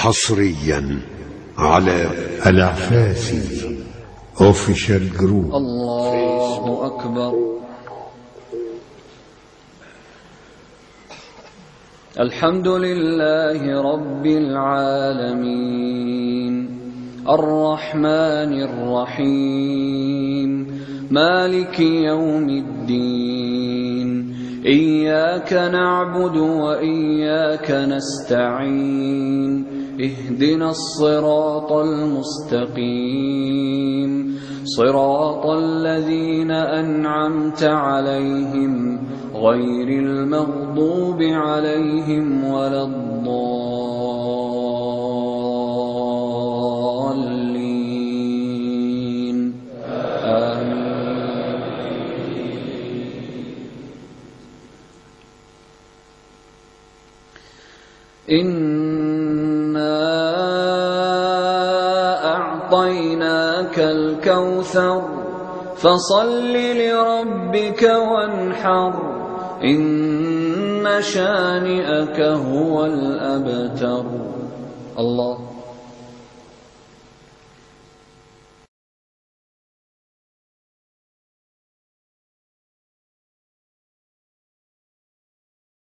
حصريا على العفاسي اوفيشال جروب. الله أكبر. الحمد لله رب العالمين الرحمن الرحيم مالك يوم الدين إياك نعبد وإياك نستعين اهدنا الصراط المستقيم صراط الذين أنعمت عليهم غير المغضوب عليهم ولا الضالين آمين. إنا أعطيناك الكوثر فصل لربك وانحر إن شانئك هو الأبتر. الله